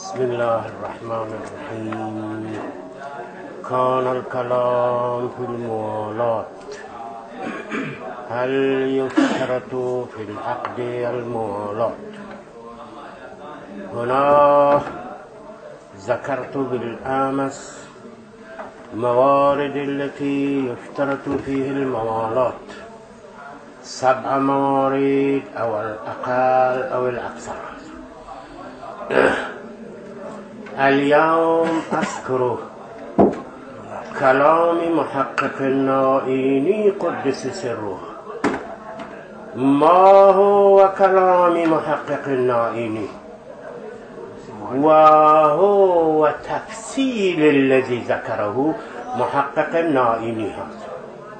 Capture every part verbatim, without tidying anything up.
بسم الله الرحمن الرحيم. كان الكلام في الموالاة، هل يشترط في العقد الموالاة؟ هنا ذكرت بالأمس موارد التي يشترط فيه الموالاة، سبع موارد أو الأقل أو الأكثر. اليوم أذكر كلام محقق النائيني قدس سره. ما هو كلام محقق النائيني؟ وهو تفصيل الذي ذكره محقق النائيني هذا،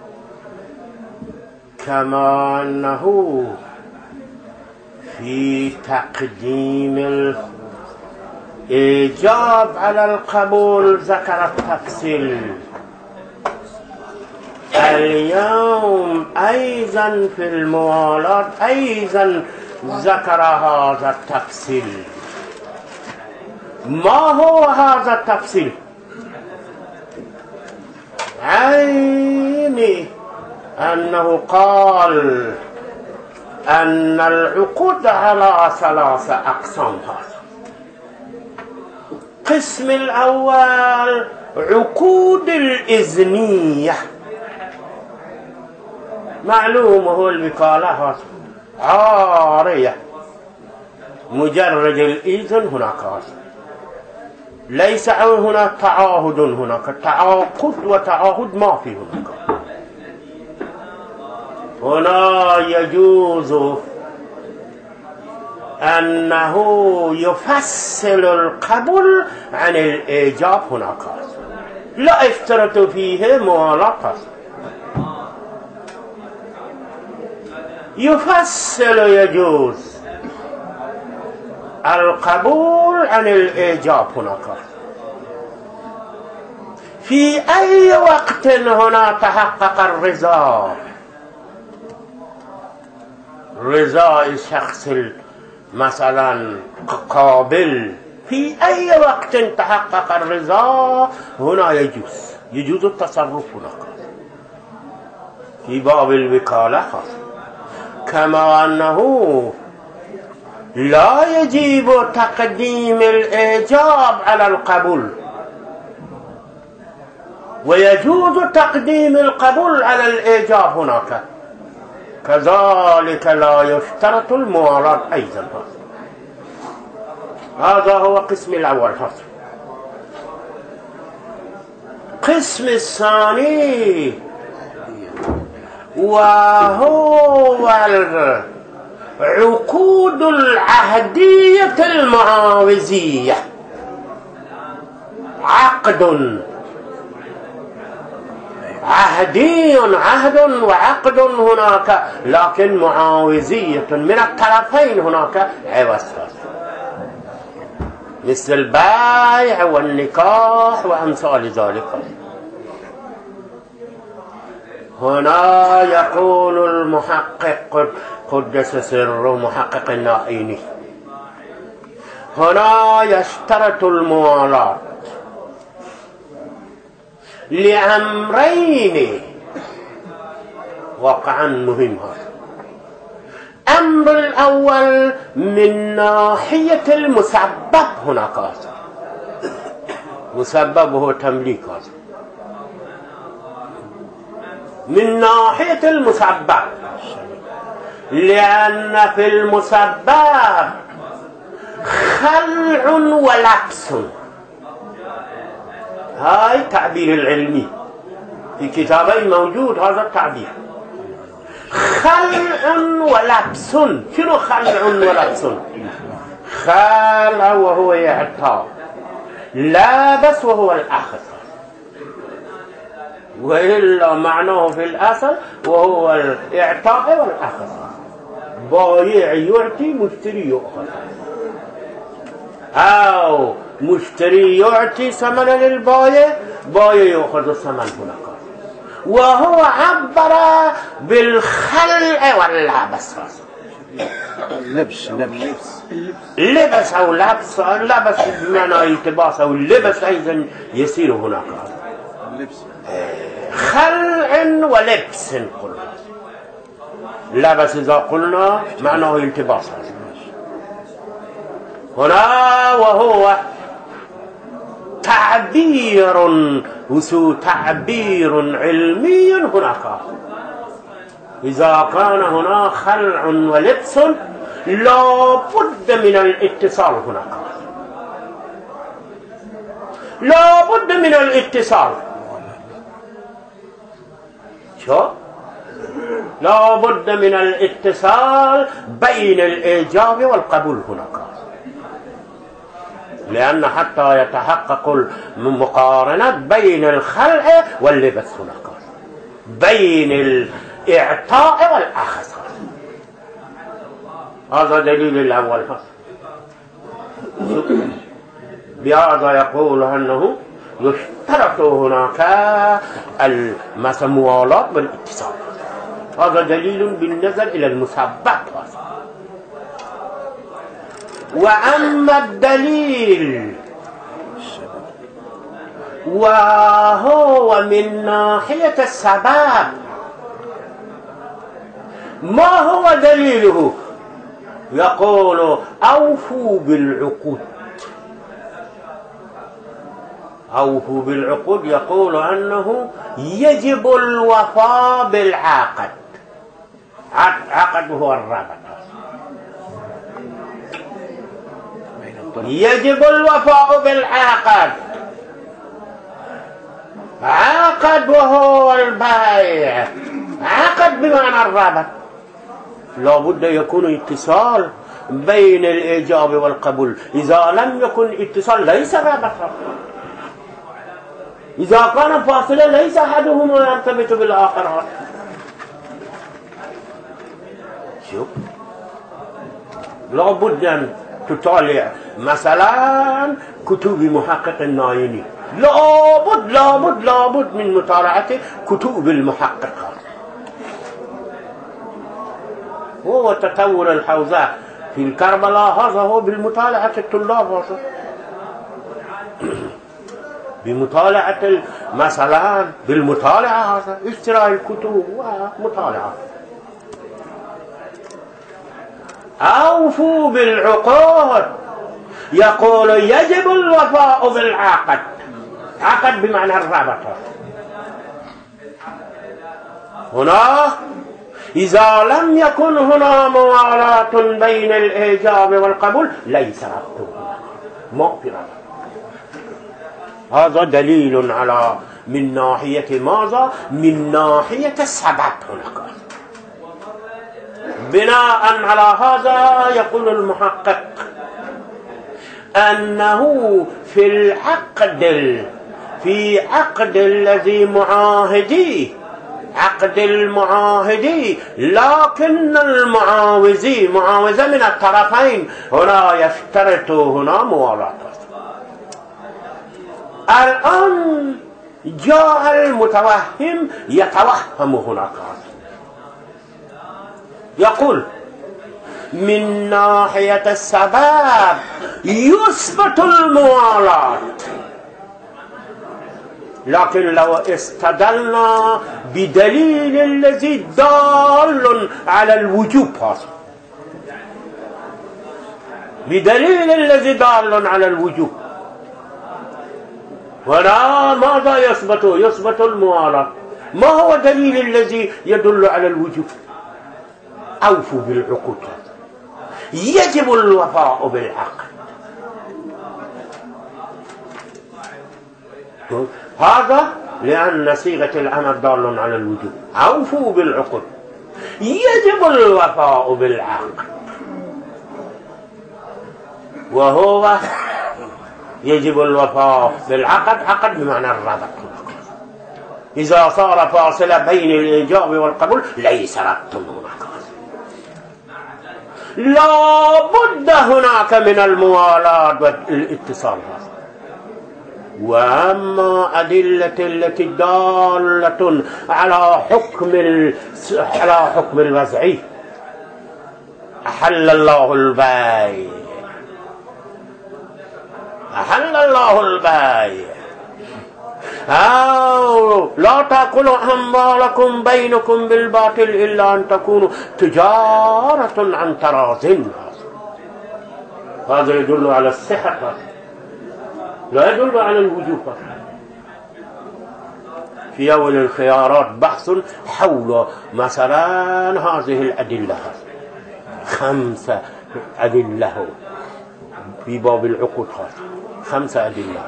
كما أنه في تقديم الإيجاب على القبول ذكر التفصيل. اليوم أيضا في الموالاة أيضا ذكر هذا التفصيل. ما هو هذا التفصيل؟ عيني أنه قال أن العقود على ثلاثة أقسام. القسم الأول عقود الإذنية، معلوم هو الوكالة عارية، مجرد الإذن هناك، ليس هناك تعاهد، هناك تعاقد وتعاهد ما في هناك. هنا يجوز أنه يفصل القبول عن الإيجاب هناك، لا يشترط فيه موالاة، يفصل يجوز القبول عن الإيجاب هناك. في أي وقت هنا تحقق الرضا، رضا الشخص مثلا قابل، في أي وقت تحقق الرضا هنا يجوز يجوز التصرف هناك في باب الوكالة، كما أنه لا يجب تقديم الإيجاب على القبول، ويجوز تقديم القبول على الإيجاب هناك. كذلك لا يشترط الموالاة أيضا. هذا هو قسم الأول. قسم الثاني وهو عقود العهدية المعاوزية، عقد عهدي، عهد وعقد هناك، لكن معاوزية من الطرفين هناك عوض، مثل البيع والنكاح وأمثال ذلك. هنا يقول المحقق قدس سره محقق النائيني، هنا يشترط الموالاة لأمرين واقعا مهم. هذا الأمر الأول من ناحية المسبب، هناك مسبب هو تمليك، هذا من ناحية المسبب، لأن في المسبب خلع ولبس. هاي تعبير العلمي في كتابين موجود هذا التعبير، خلع ولبس. شنو خلع ولبس؟ خلع وهو يعطى، لابس وهو الأخذ، وإلا معناه في الأصل وهو الإعطاء والأخذ. بايع يعطي، مشتري يأخذ، أو مشتري يعطي ثمنا للبايع، بايع يأخذ الثمن هناك. وهو عبر بالخلع واللبس. اللبس لبس لبس أو لبس، لبس بمعنى التباس أو اللبس أيضا يصير هناك اللبس خلع ولبس. قلنا لبس إذا قلنا معناه التباس هنا، وهو تعبير وسو تعبير علمي هناك. إذا كان هنا خلع ولبس لا بد من الاتصال هناك، لا بد من الاتصال. شو؟ لا بد من الاتصال بين الإيجاب والقبول هناك، لأن حتى يتحقق المقارنة بين الخلع واللبس هناك، بين الإعطاء والأخذ. هذا دليل الأول. بهذا يقول أنه يشترط هناك الموالات والاتصال. هذا دليل بالنظر إلى المثبت. وأما الدليل وهو من ناحية السبب، ما هو دليله؟ يقول أوفوا بالعقود. أوفوا بالعقود يقول أنه يجب الوفاء بالعقد. عقد هو الرابط، يجب الوفاء بالعقد. عقد وهو البيع، عقد بمعنى الرابط. لا بد يكون اتصال بين الإيجاب والقبول. إذا لم يكن اتصال ليس رابط. إذا كان فاصلة ليس أحدهما يرتبط بالآخر. شوف، لا بد أن تطالع مثلا كتب محقق النايني، لا بد لا بد لا بد من مطالعة كتب المحقق. هو تطور الحوزة في الكربلاء هذا هو بالمطالعة الطلاب هذا، بمطالعة مثلا بالمطالعة هذا اشتراء الكتب ومطالعة. أوفوا بالعقود يقول يجب الوفاء بالعقد. عقد بمعنى الرابط. هنا إذا لم يكن هنا موالاة بين الإيجاب والقبول ليس ربط، ما في ربط. هذا دليل على من ناحية ماذا؟ من ناحية السبب هناك. بناء على هذا يقول المحقق أنه في العقد في عقد الذي معاهدي عقد المعاهدي، لكن المعاوزي معاوزة من الطرفين هنا يشترط هنا موالاة. الآن جاء المتوهم يتوهم هناك، يقول من ناحية السبب يثبت الموالاة، لكن لو استدلنا بدليل الذي دال على الوجوب، بدليل الذي دال على الوجوب، ولا ماذا يثبت؟ يثبت الموالاة. ما هو دليل الذي يدل على الوجوب؟ أوفوا بالعقود، يجب الوفاء بالعقد. هذا لأن صيغة الأمر دال على الوجوب. أوفوا بالعقود، يجب الوفاء بالعقد، وهو يجب الوفاء بالعقد. عقد بمعنى الربط. إذا صار فاصلة بين الإيجاب والقبول ليس ربط هناك، لا بد هناك من الموالاة والاتصال. وأما أدلة التي دالة على حكم على حكم الوضعي أحل الله البيع أحل الله البيع أو لا تأكلوا أموالكم بينكم بالباطل إلا أن تكونوا تجارة عن تراض. هذا يدل على الصحة لا يدل على الوجوب. في أول الخيارات بحث حول مثلا هذه الأدلة، خمسة أدلة في باب العقود، خمسة أدلة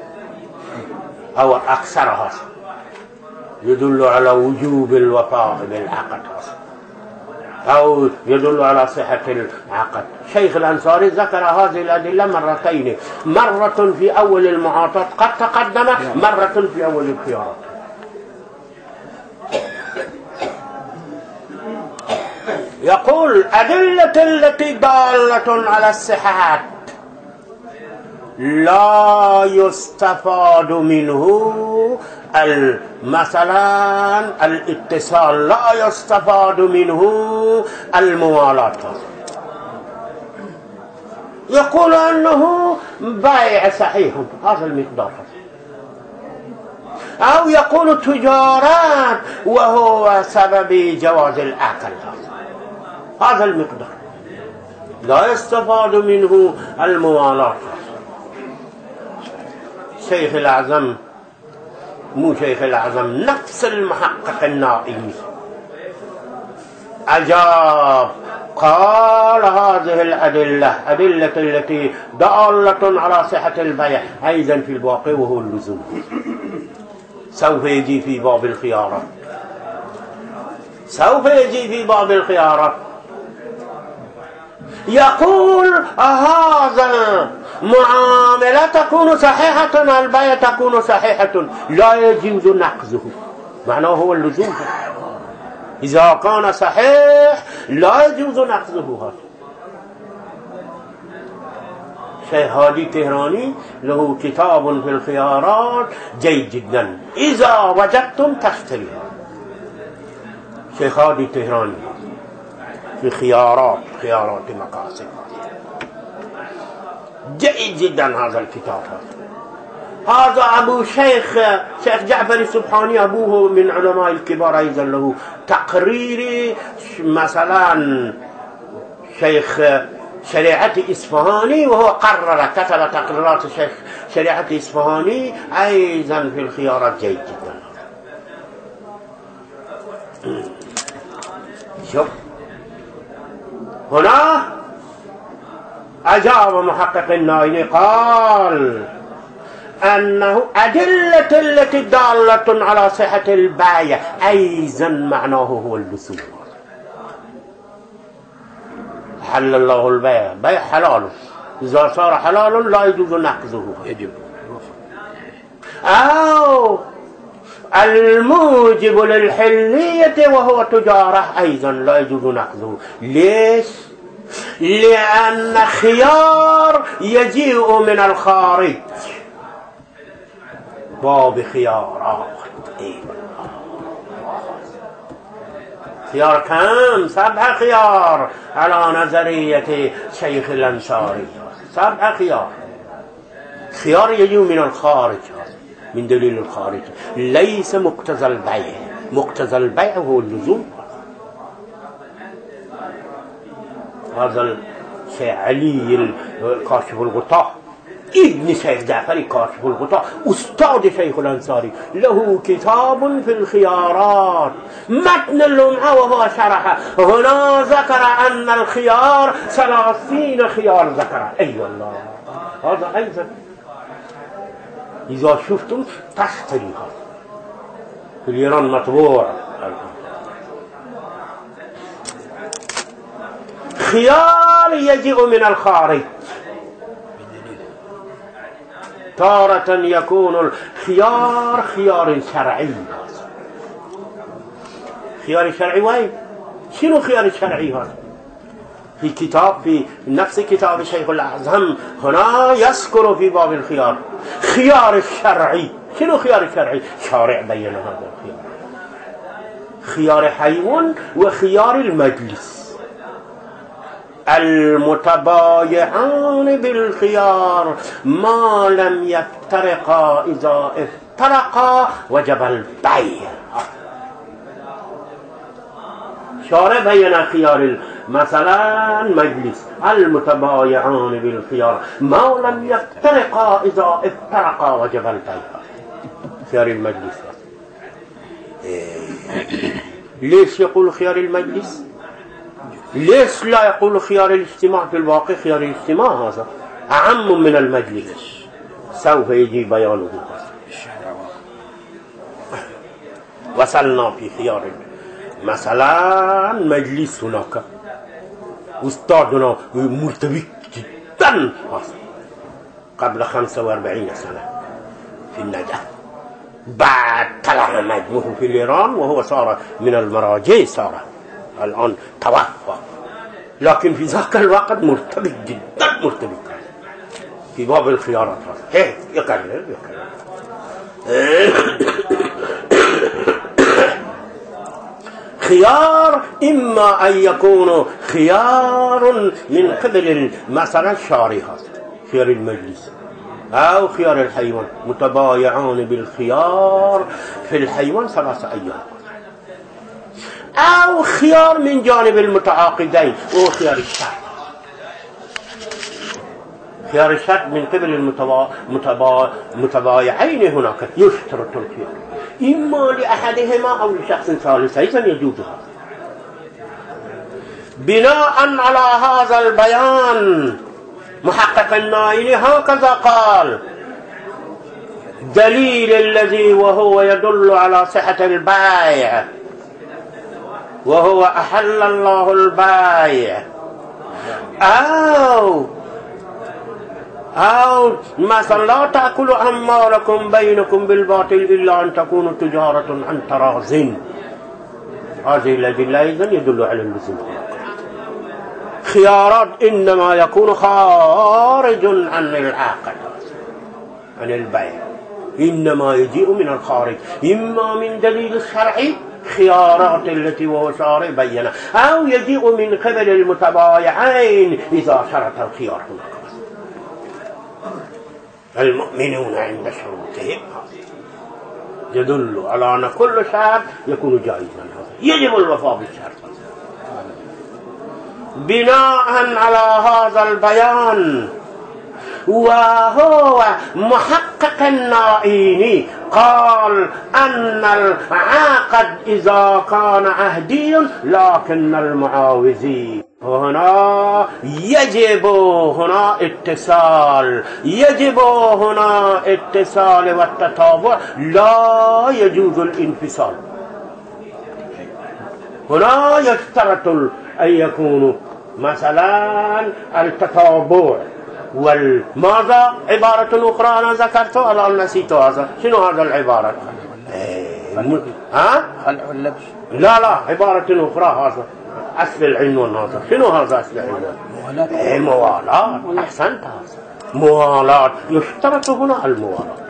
أو أكثرها يدل على وجوب الوفاء بالعقد أو يدل على صحة العقد. شيخ الأنصاري ذكر هذه الأدلة مرتين، مرة في أول المعاطاة قد تقدم، مرة في أول الخيارات. يقول أدلة التي دالة على الصحة لا يستفاد منه مثلا الاتصال، لا يستفاد منه الموالاة. يقول أنه بيع صحيح هذا المقدار، أو يقول تجارات وهو سبب جواز الأكل هذا المقدار، لا يستفاد منه الموالاة. شيخ الأعظم مو شيخ الأعظم نفس المحقق النائمي أجاب قال هذه الأدلة أدلة التي دالة على صحة البيع أيضا في الواقع وهو اللزوم. سوف يجي في باب الخيارات، سوف يجي في باب الخيارات. يقول هذا معاملة تكون صحيحة، البيع تكون صحيحة، لا يجوز نقضه، معناه هو اللزوم. إذا كان صحيح لا يجوز نقضه. شيخ هادي التهراني له كتاب في الخيارات جيد جدا، إذا وجدتم تشتريه. شيخ هادي التهراني في خيارات خيارات مقاصد جيد جدا هذا الكتاب. هذا أبو شيخ شيخ جعفر السبحاني أبوه من علماء الكبار أيضا له تقرير مثلا شيخ شريعة إصفهاني، وهو قرر كتب تقريرات شيخ شريعة إصفهاني أيضا في الخيارات جيد جدا. شوف هنا أجاب محقق النائي قال أنه أدلة التي دالة على صحة البيع أيضا معناه هو اللزوم. حل الله البيع، بيع حلال، إذا صار حلال لا يجوز نقضه، يجب. أو الموجب للحلية وهو تجارة أيضا لا يجوز نقضه. ليش؟ لأن خيار يجيء من الخارج، باب خيارات. خيار كم؟ سبع خيار على نظرية شيخ الأنصاري، سبع خيار. خيار يجيء من الخارج من دليل الخارج، ليس مقتضى البيع. مقتضى البيع هو اللزوم. هذا الشيخ علي كاشف الغطاء ابن شيخ جعفر كاشف الغطاء أستاذ شيخ الأنصاري له كتاب في الخيارات متن اللمعة وهو شرح. هنا ذكر أن الخيار ثلاثين خيار ذكر. أي أيوة والله هذا أيضا إذا شفتم تشتريها في الإيران مطبوع. خيار يجيء من الخارج، تارة يكون الخيار خيار شرعي. خيار شرعي وين؟ شنو خيار الشرعي هذا؟ في كتاب في نفس كتاب شيخ الأعظم هنا يذكر في باب الخيار خيار الشرعي. شنو خيار الشرعي؟ شارع بين هذا الخيار، خيار حيوان وخيار المجلس. المتبايعان بالخيار ما لم يفترقا، إذا افترقا وجب البيع. شارع بين خيار مثلا مجلس المتبايعان بالخيار ما لم يفترقا، إذا افترقا وجب البيع. خيار المجلس ليش يقول خيار المجلس؟ ليش لا يقول خيار الاجتماع؟ في الواقع خيار الاجتماع هذا أعم من المجلس، سوف يجي بيانه. وصلنا في خيار مثلا مجلس، هناك أستاذنا مرتبك جدا قبل خمسة وأربعين سنة في النجف، بعد طلع مجموعه في الإيران وهو صار من المراجع، صار الآن توفى، لكن في ذاك الوقت مرتبك جدا، مرتبك في باب الخيارات. هيك يكرر يكرر خيار إما أن يكون خيار من قبل مثلا الشارحات، خيار المجلس، أو خيار الحيوان، متبايعان بالخيار في الحيوان ثلاثة أيام، أو خيار من جانب المتعاقدين وهو خيار الشرط. خيار الشرط من قبل المتبايعين هناك يشترط الخيار إما لأحدهما أو لشخص ثالث، إذن يجوز هذا. بناء على هذا البيان محقق النائل هكذا قال: دليل الذي وهو يدل على صحة البيع، وهو أحل الله البيع، أو أو مثلا لا تأكلوا أموالكم بينكم بالباطل إلا أن تكونوا تجارة عن تراضٍ. هذه الأدلة أيضا يدل على اللزوم. خيارات إنما يكون خارج عن العقد، عن البيع، إنما يجيء من الخارج، إما من دليل الشرعي خيارات التي هو شارع بينها، أو يجيء من قبل المتبايعين إذا شرط الخيار هناك. المؤمنون عند شروطهم يدل على أن كل شرط يكون جائزا، يجب الوفاء بالشرط. بناء على هذا البيان وهو محقق النائيني قال أن العقد إذا كان عهدي لكن المعاوزي هنا يجب هنا اتصال، يجب هنا اتصال والتتابع، لا يجوز الانفصال. هنا يشترط أن يكون مثلا التتابع، والماذا عبارة أخرى أنا ذكرتها الآن نسيت هذا. شنو هذا العبارة؟ ها؟ خلع اللبس. لا لا، عبارة أخرى هذا أصل العنوان. هذا شنو هذا أصل العنوان؟ موالاة. موالاة. أحسنت، موالاة. يشترط هنا الموالاة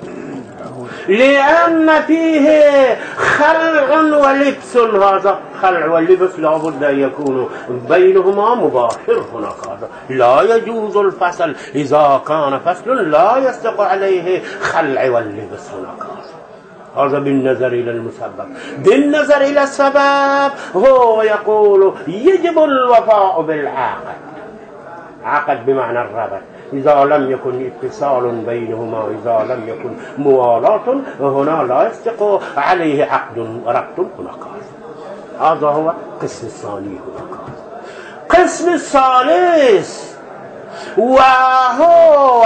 لأن فيه خلع ولبس. هذا خلع واللبس لا بد أن يكون بينهما مباشر. هناك هذا لا يجوز الفصل، إذا كان فصل لا يصدق عليه خلع واللبس. هناك هذا بالنظر إلى المسبب. بالنظر إلى السبب هو يقول يجب الوفاء بالعقد. عقد بمعنى الربط، إذا لم يكن اتصال بينهما، إذا لم يكن موالاة، هنا لا يصدق عليه عقد ربط. هناك هذا هو القسم الثاني. هناك القسم الثالث وهو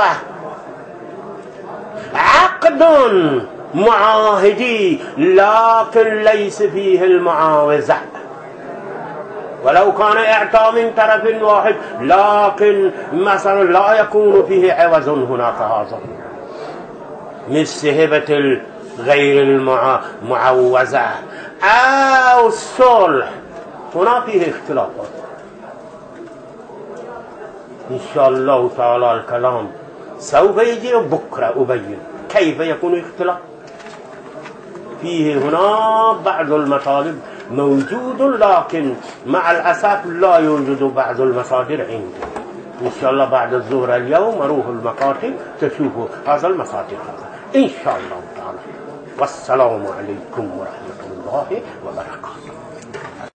عقد معاهدي لكن ليس فيه المعاوزة، ولو كان إعطاء من طرف واحد لكن مثلا لا يكون فيه عوض. هناك هذا مثل هبة غير المعوزة أو الصلح، هنا فيه اختلافات. إن شاء الله تعالى الكلام سوف يجي بكرة أبين كيف يكون اختلاف فيه. هنا بعض المطالب موجود، لكن مع الأسف لا يوجد بعض المصادر عندي. إن شاء الله بعد الظهر اليوم أروح المكاتب تشوفوا هذا المصادر هذا إن شاء الله تعالى. والسلام عليكم ورحمة الله وبركاته.